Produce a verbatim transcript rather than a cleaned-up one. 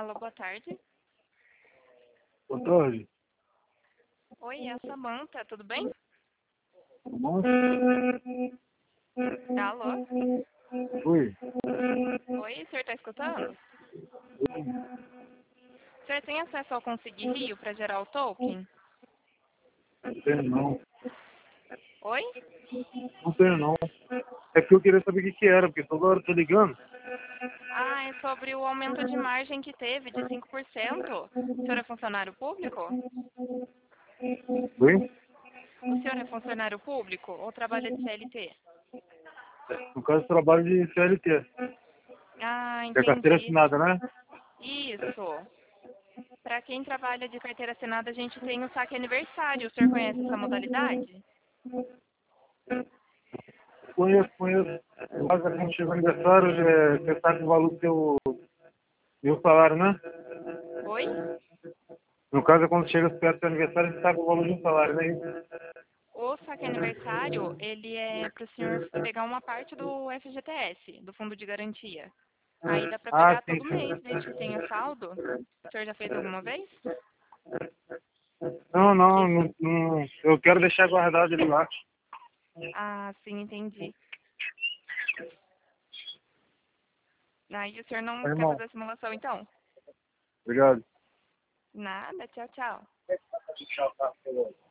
Alô, boa tarde. Boa tarde. Oi, é a Samanta, tudo bem? Nossa. Alô? Oi. Oi, o senhor está escutando? O senhor tem acesso ao Conseguir Rio para gerar o token? Não tenho não. Oi? Não tenho não. É porque eu queria saber o que que era, porque toda hora eu tô ligando. Ah, é sobre o aumento de margem que teve de cinco por cento. O senhor é funcionário público? Oi? O senhor é funcionário público ou trabalha de C L T? No caso, eu trabalho de C L T. Ah, Que é carteira entendi. assinada, né? Isso. Para quem trabalha de carteira assinada, a gente tem o saque aniversário. O senhor conhece essa modalidade? Conheço, conheço. No caso, quando chega o aniversário, é, você sabe o valor do seu, meu salário, né? Oi? No caso, é quando chega perto do seu aniversário, você sabe o valor do salário, né? O saque aniversário, ele é para o senhor pegar uma parte do F G T S, do Fundo de Garantia. Aí dá para Ah, pegar sim, todo mês, sim. desde que tenha saldo. O senhor já fez alguma vez? Não, não, não, não. Eu quero deixar guardado ele lá. Ah, sim, entendi. Aí o senhor não Tá, quer irmão. fazer a simulação, então? Obrigado. Nada, tchau, tchau. Tchau, tá.